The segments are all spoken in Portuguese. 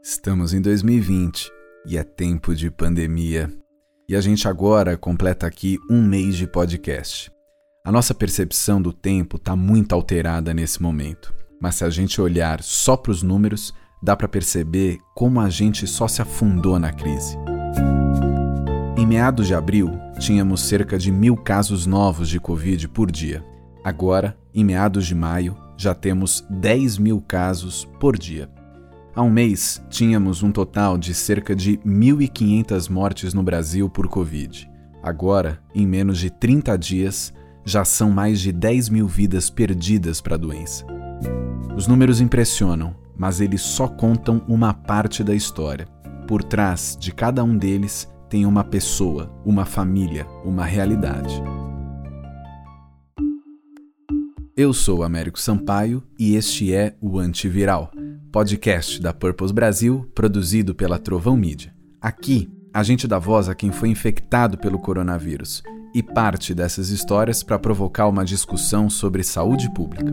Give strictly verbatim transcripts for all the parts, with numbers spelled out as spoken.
Estamos em dois mil e vinte e é tempo de pandemia. E a gente agora completa aqui um mês de podcast. A nossa percepção do tempo está muito alterada nesse momento. Mas se a gente olhar só para os números, dá para perceber como a gente só se afundou na crise. Em meados de abril, tínhamos cerca de mil casos novos de Covid por dia. Agora, em meados de maio, já temos dez mil casos por dia. Há um mês, tínhamos um total de cerca de mil e quinhentas mortes no Brasil por Covid. Agora, em menos de trinta dias, já são mais de dez mil vidas perdidas para a doença. Os números impressionam, mas eles só contam uma parte da história. Por trás de cada um deles tem uma pessoa, uma família, uma realidade. Eu sou Américo Sampaio e este é o Antiviral, podcast da Purpose Brasil, produzido pela Trovão Mídia. Aqui, a gente dá voz a quem foi infectado pelo coronavírus e parte dessas histórias para provocar uma discussão sobre saúde pública.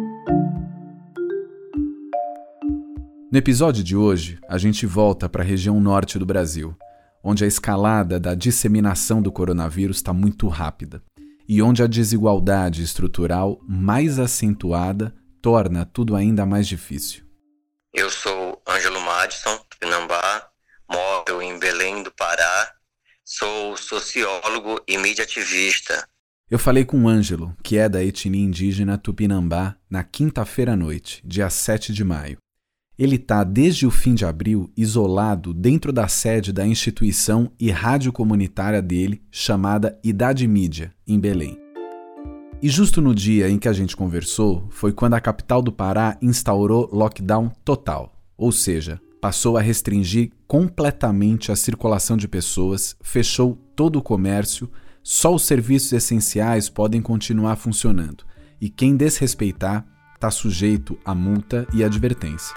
No episódio de hoje, a gente volta para a região norte do Brasil, onde a escalada da disseminação do coronavírus está muito rápida e onde a desigualdade estrutural mais acentuada torna tudo ainda mais difícil. Eu sou Ângelo Madison, Tupinambá, moro em Belém do Pará, sou sociólogo e mídia ativista. Eu falei com o Ângelo, que é da etnia indígena Tupinambá, na quinta-feira à noite, dia sete de maio. Ele está, desde o fim de abril, isolado dentro da sede da instituição e rádio comunitária dele, chamada Idade Mídia, em Belém. E justo no dia em que a gente conversou, foi quando a capital do Pará instaurou lockdown total, ou seja, passou a restringir completamente a circulação de pessoas, fechou todo o comércio, só os serviços essenciais podem continuar funcionando, e quem desrespeitar está sujeito a multa e advertência.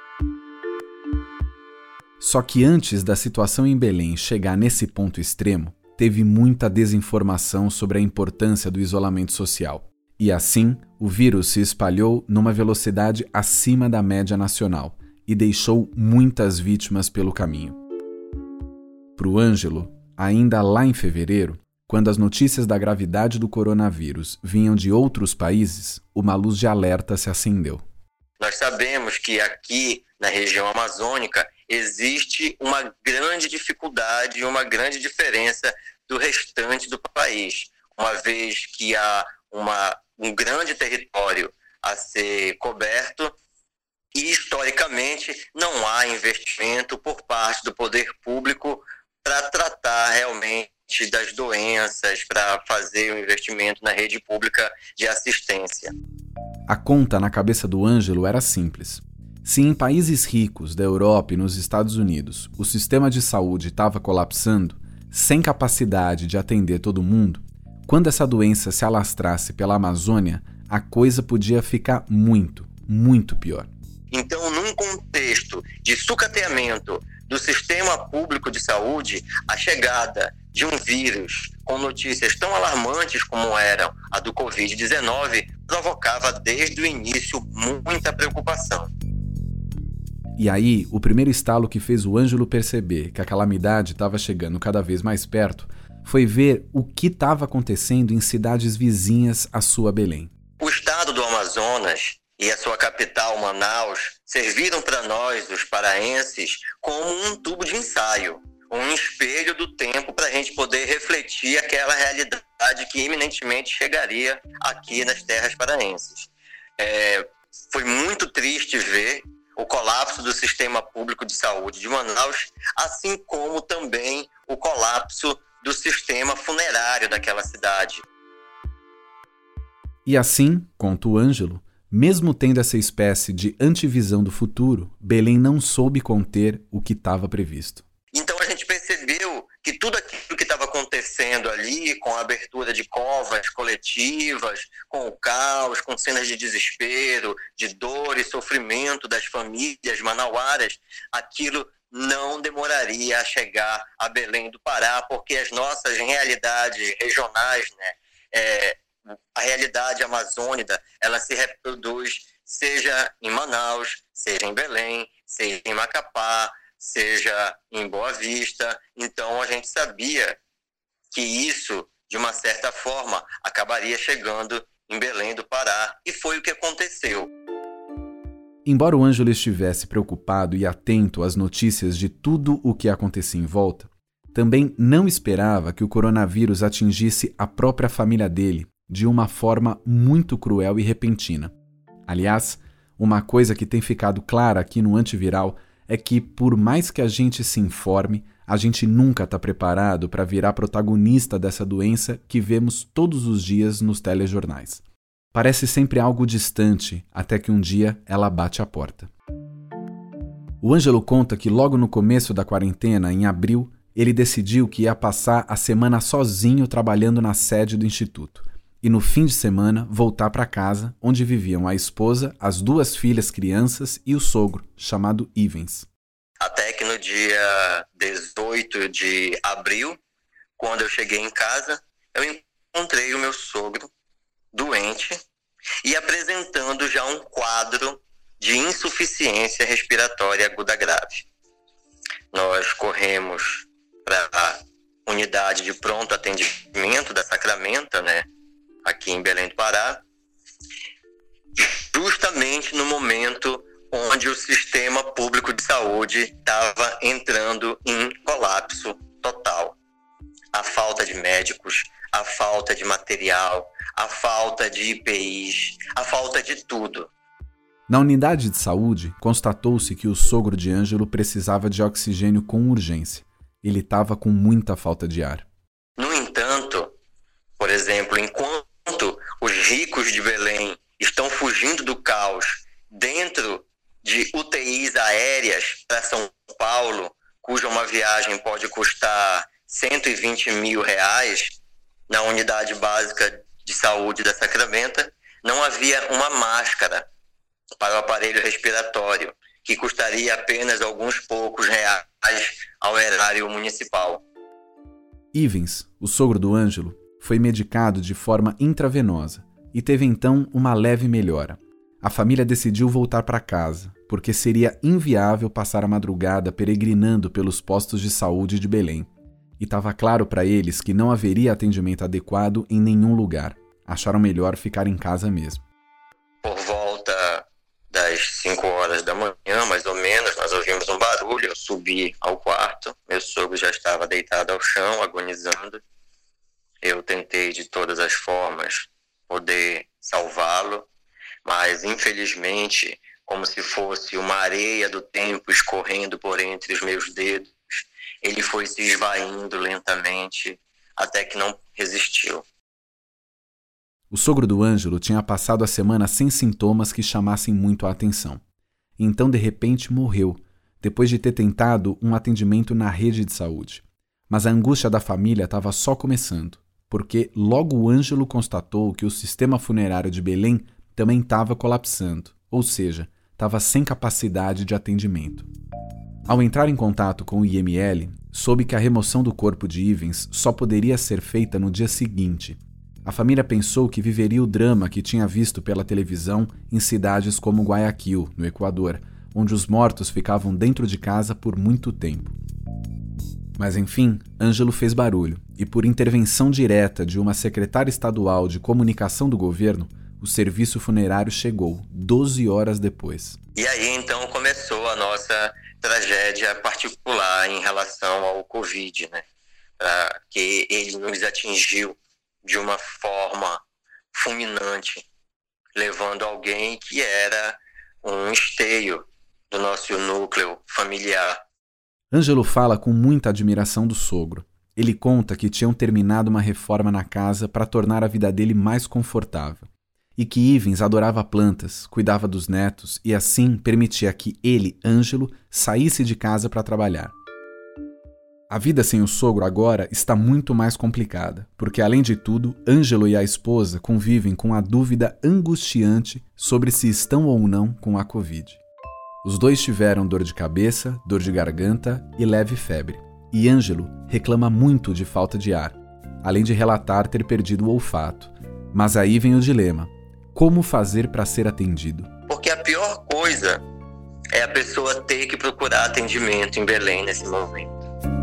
Só que antes da situação em Belém chegar nesse ponto extremo, teve muita desinformação sobre a importância do isolamento social. E assim, o vírus se espalhou numa velocidade acima da média nacional e deixou muitas vítimas pelo caminho. Para o Ângelo, ainda lá em fevereiro, quando as notícias da gravidade do coronavírus vinham de outros países, uma luz de alerta se acendeu. Nós sabemos que aqui na região amazônica existe uma grande dificuldade e uma grande diferença do restante do país, uma vez que há uma, um grande território a ser coberto e, historicamente, não há investimento por parte do poder público para tratar realmente das doenças, para fazer o investimento na rede pública de assistência. A conta na cabeça do Ângelo era simples. Se em países ricos da Europa e nos Estados Unidos o sistema de saúde estava colapsando, sem capacidade de atender todo mundo, quando essa doença se alastrasse pela Amazônia, a coisa podia ficar muito, muito pior. Então, num contexto de sucateamento do sistema público de saúde, a chegada de um vírus com notícias tão alarmantes como eram a do covid dezenove provocava desde o início muita preocupação. E aí, o primeiro estalo que fez o Ângelo perceber que a calamidade estava chegando cada vez mais perto foi ver o que estava acontecendo em cidades vizinhas à sua Belém. O estado do Amazonas e a sua capital, Manaus, serviram para nós, os paraenses, como um tubo de ensaio, um espelho do tempo para a gente poder refletir aquela realidade que iminentemente chegaria aqui nas terras paraenses. É, foi muito triste ver o colapso do sistema público de saúde de Manaus, assim como também o colapso do sistema funerário daquela cidade. E assim, conta o Ângelo, mesmo tendo essa espécie de antevisão do futuro, Belém não soube conter o que estava previsto. Então a gente percebeu que tudo aquilo que estava acontecendo ali, com a abertura de covas coletivas, com o caos, com cenas de desespero, de dor e sofrimento das famílias manauaras, aquilo não demoraria a chegar a Belém do Pará, porque as nossas realidades regionais, né, é, a realidade amazônica, ela se reproduz seja em Manaus, seja em Belém, seja em Macapá, seja em Boa Vista. Então a gente sabia que isso, de uma certa forma, acabaria chegando em Belém do Pará, e foi o que aconteceu. Embora o Ângelo estivesse preocupado e atento às notícias de tudo o que acontecia em volta, também não esperava que o coronavírus atingisse a própria família dele de uma forma muito cruel e repentina. Aliás, uma coisa que tem ficado clara aqui no Antiviral é que, por mais que a gente se informe, a gente nunca está preparado para virar protagonista dessa doença que vemos todos os dias nos telejornais. Parece sempre algo distante, até que um dia ela bate a porta. O Ângelo conta que logo no começo da quarentena, em abril, ele decidiu que ia passar a semana sozinho trabalhando na sede do Instituto e no fim de semana voltar para casa, onde viviam a esposa, as duas filhas crianças e o sogro, chamado Ivens. Até que no dia dezoito de abril, quando eu cheguei em casa, eu encontrei o meu sogro doente e apresentando já um quadro de insuficiência respiratória aguda grave. Nós corremos para a unidade de pronto atendimento da Sacramenta, né, aqui em Belém do Pará, justamente no momento onde o sistema público de saúde estava entrando em colapso total. A falta de médicos, a falta de material, a falta de I P Is, a falta de tudo. Na unidade de saúde, constatou-se que o sogro de Ângelo precisava de oxigênio com urgência. Ele estava com muita falta de ar. No entanto, por exemplo, enquanto os ricos de Belém estão fugindo do caos dentro de U T Is aéreas para São Paulo, cuja uma viagem pode custar cento e vinte mil reais, na unidade básica de saúde da Sacramenta, não havia uma máscara para o aparelho respiratório, que custaria apenas alguns poucos reais ao erário municipal. Ivens, o sogro do Ângelo, foi medicado de forma intravenosa e teve então uma leve melhora. A família decidiu voltar para casa, porque seria inviável passar a madrugada peregrinando pelos postos de saúde de Belém. E estava claro para eles que não haveria atendimento adequado em nenhum lugar. Acharam melhor ficar em casa mesmo. Por volta das cinco horas da manhã, mais ou menos, nós ouvimos um barulho. Eu subi ao quarto, meu sogro já estava deitado ao chão, agonizando. Eu tentei de todas as formas poder salvá-lo, mas infelizmente, como se fosse uma areia do tempo escorrendo por entre os meus dedos, ele foi se esvaindo lentamente até que não resistiu. O sogro do Ângelo tinha passado a semana sem sintomas que chamassem muito a atenção. Então, de repente, morreu, depois de ter tentado um atendimento na rede de saúde. Mas a angústia da família estava só começando, porque logo o Ângelo constatou que o sistema funerário de Belém também estava colapsando, ou seja, estava sem capacidade de atendimento. Ao entrar em contato com o I M L, soube que a remoção do corpo de Ivens só poderia ser feita no dia seguinte. A família pensou que viveria o drama que tinha visto pela televisão em cidades como Guayaquil, no Equador, onde os mortos ficavam dentro de casa por muito tempo. Mas enfim, Ângelo fez barulho, e por intervenção direta de uma secretária estadual de comunicação do governo, o serviço funerário chegou, doze horas depois. E aí então começou a nossa tragédia particular em relação ao Covid, né? Ah, que ele nos atingiu de uma forma fulminante, levando alguém que era um esteio do nosso núcleo familiar. Ângelo fala com muita admiração do sogro. Ele conta que tinham terminado uma reforma na casa para tornar a vida dele mais confortável. E que Ivens adorava plantas, cuidava dos netos e assim permitia que ele, Ângelo, saísse de casa para trabalhar. A vida sem o sogro agora está muito mais complicada, porque além de tudo, Ângelo e a esposa convivem com a dúvida angustiante sobre se estão ou não com a Covid. Os dois tiveram dor de cabeça, dor de garganta e leve febre. E Ângelo reclama muito de falta de ar, além de relatar ter perdido o olfato. Mas aí vem o dilema. Como fazer para ser atendido? Porque a pior coisa é a pessoa ter que procurar atendimento em Belém nesse momento.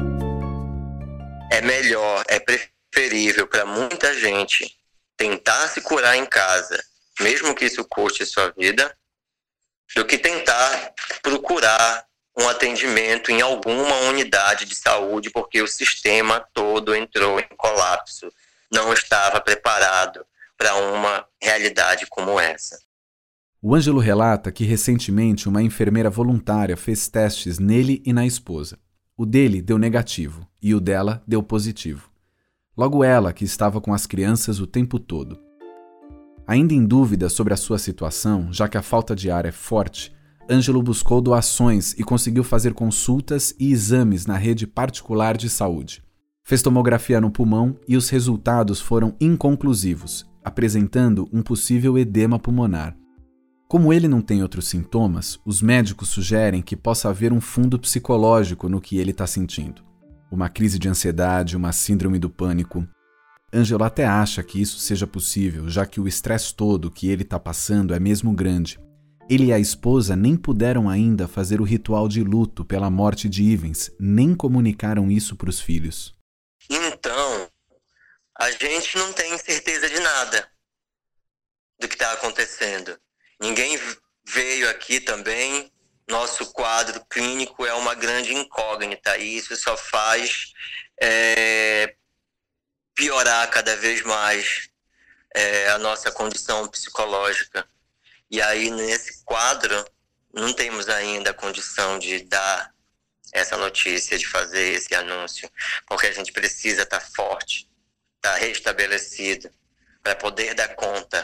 É melhor, é preferível para muita gente tentar se curar em casa, mesmo que isso custe sua vida, do que tentar procurar um atendimento em alguma unidade de saúde, porque o sistema todo entrou em colapso, não estava preparado para uma realidade como essa. O Ângelo relata que recentemente uma enfermeira voluntária fez testes nele e na esposa. O dele deu negativo e o dela deu positivo. Logo ela, que estava com as crianças o tempo todo. Ainda em dúvida sobre a sua situação, já que a falta de ar é forte, Ângelo buscou doações e conseguiu fazer consultas e exames na rede particular de saúde. Fez tomografia no pulmão e os resultados foram inconclusivos, apresentando um possível edema pulmonar. Como ele não tem outros sintomas, os médicos sugerem que possa haver um fundo psicológico no que ele está sentindo. Uma crise de ansiedade, uma síndrome do pânico. Ângelo até acha que isso seja possível, já que o estresse todo que ele está passando é mesmo grande. Ele e a esposa nem puderam ainda fazer o ritual de luto pela morte de Ivens, nem comunicaram isso para os filhos. Então, a gente não tem certeza de nada do que está acontecendo. Ninguém veio aqui também. Nosso quadro clínico é uma grande incógnita e isso só faz é, piorar cada vez mais é, a nossa condição psicológica. E aí, nesse quadro, não temos ainda a condição de dar essa notícia, de fazer esse anúncio, porque a gente precisa estar forte, estar restabelecido, para poder dar conta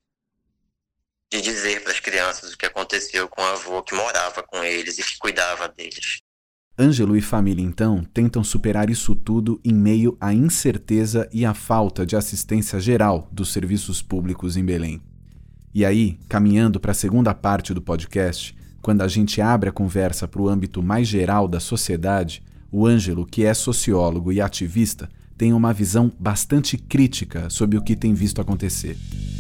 de dizer para as crianças o que aconteceu com o avô que morava com eles e que cuidava deles. Ângelo e família, então, tentam superar isso tudo em meio à incerteza e à falta de assistência geral dos serviços públicos em Belém. E aí, caminhando para a segunda parte do podcast, quando a gente abre a conversa para o âmbito mais geral da sociedade, o Ângelo, que é sociólogo e ativista, tem uma visão bastante crítica sobre o que tem visto acontecer.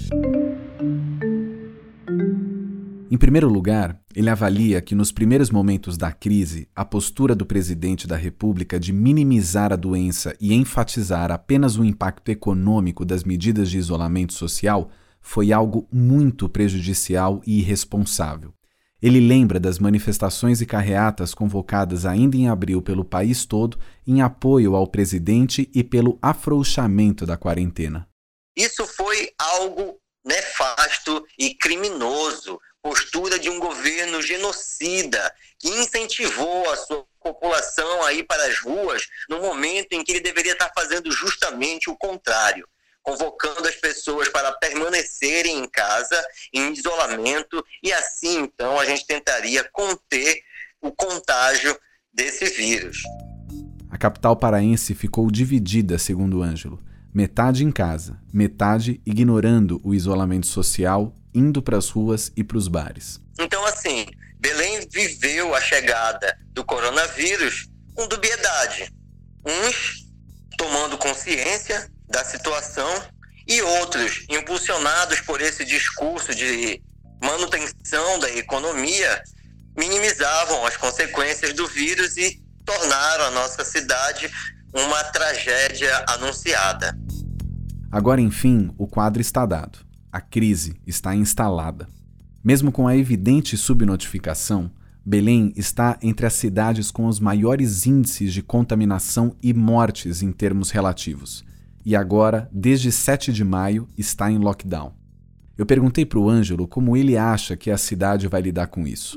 Em primeiro lugar, ele avalia que nos primeiros momentos da crise, a postura do presidente da República de minimizar a doença e enfatizar apenas o impacto econômico das medidas de isolamento social foi algo muito prejudicial e irresponsável. Ele lembra das manifestações e carreatas convocadas ainda em abril pelo país todo em apoio ao presidente e pelo afrouxamento da quarentena. Isso foi algo nefasto e criminoso, postura de um governo genocida que incentivou a sua população a ir para as ruas no momento em que ele deveria estar fazendo justamente o contrário, convocando as pessoas para permanecerem em casa, em isolamento, e assim, então, a gente tentaria conter o contágio desse vírus. A capital paraense ficou dividida, segundo Ângelo. Metade em casa, metade ignorando o isolamento social, indo para as ruas e para os bares. Então, assim, Belém viveu a chegada do coronavírus com dubiedade. Uns tomando consciência da situação e outros, impulsionados por esse discurso de manutenção da economia, minimizavam as consequências do vírus e tornaram a nossa cidade uma tragédia anunciada. Agora, enfim, o quadro está dado. A crise está instalada. Mesmo com a evidente subnotificação, Belém está entre as cidades com os maiores índices de contaminação e mortes em termos relativos. E agora, desde sete de maio, está em lockdown. Eu perguntei para o Ângelo como ele acha que a cidade vai lidar com isso.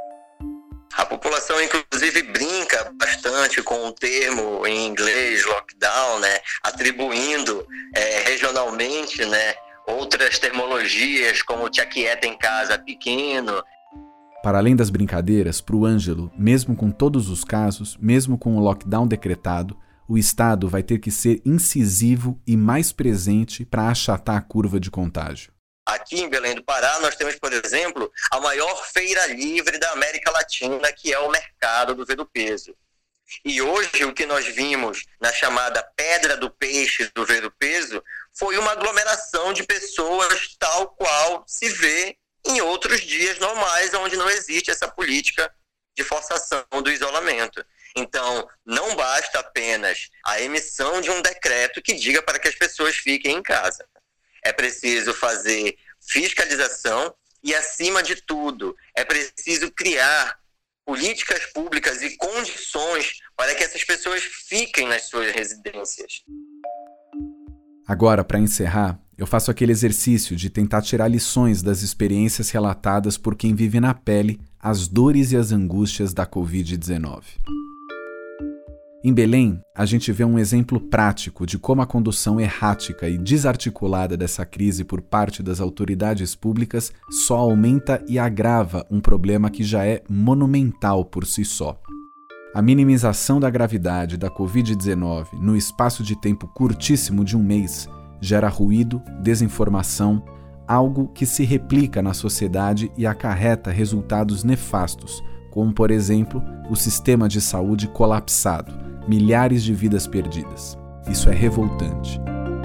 A população, inclusive, brinca bastante com o termo em inglês, lockdown, né? Atribuindo é, regionalmente, né, outras terminologias, como te aquieta em casa pequeno. Para além das brincadeiras, para o Ângelo, mesmo com todos os casos, mesmo com o lockdown decretado, o Estado vai ter que ser incisivo e mais presente para achatar a curva de contágio. Aqui em Belém do Pará, nós temos, por exemplo, a maior feira livre da América Latina, que é o mercado do Ver-o-Peso. E hoje o que nós vimos na chamada Pedra do Peixe do Ver-o-Peso foi uma aglomeração de pessoas tal qual se vê em outros dias normais, onde não existe essa política de forçação do isolamento. Então, não basta apenas a emissão de um decreto que diga para que as pessoas fiquem em casa. É preciso fazer fiscalização e, acima de tudo, é preciso criar políticas públicas e condições para que essas pessoas fiquem nas suas residências. Agora, para encerrar, eu faço aquele exercício de tentar tirar lições das experiências relatadas por quem vive na pele as dores e as angústias da covid dezenove. Em Belém, a gente vê um exemplo prático de como a condução errática e desarticulada dessa crise por parte das autoridades públicas só aumenta e agrava um problema que já é monumental por si só. A minimização da gravidade da covid dezenove no espaço de tempo curtíssimo de um mês gera ruído, desinformação, algo que se replica na sociedade e acarreta resultados nefastos, como, por exemplo, o sistema de saúde colapsado, milhares de vidas perdidas. Isso é revoltante.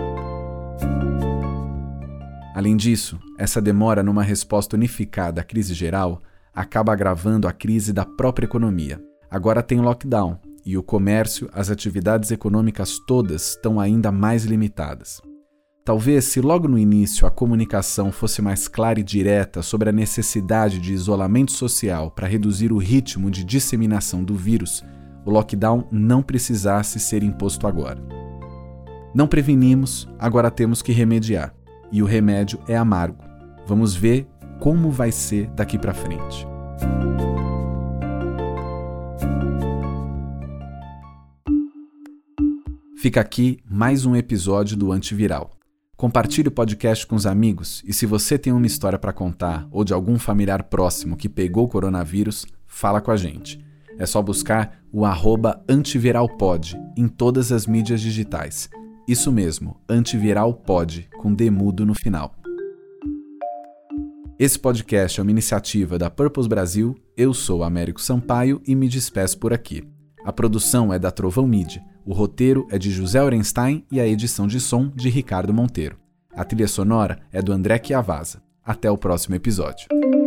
Além disso, essa demora numa resposta unificada à crise geral acaba agravando a crise da própria economia. Agora tem lockdown e o comércio, as atividades econômicas todas estão ainda mais limitadas. Talvez, se logo no início a comunicação fosse mais clara e direta sobre a necessidade de isolamento social para reduzir o ritmo de disseminação do vírus, o lockdown não precisasse ser imposto agora. Não prevenimos, agora temos que remediar. E o remédio é amargo. Vamos ver como vai ser daqui para frente. Fica aqui mais um episódio do Antiviral. Compartilhe o podcast com os amigos e se você tem uma história para contar ou de algum familiar próximo que pegou o coronavírus, fala com a gente. É só buscar o arroba antiviralpod em todas as mídias digitais. Isso mesmo, antiviralpod, com D mudo no final. Esse podcast é uma iniciativa da Purpose Brasil, eu sou Américo Sampaio e me despeço por aqui. A produção é da Trovão Mídia, o roteiro é de José Orenstein e a edição de som de Ricardo Monteiro. A trilha sonora é do André Chiavazza. Até o próximo episódio.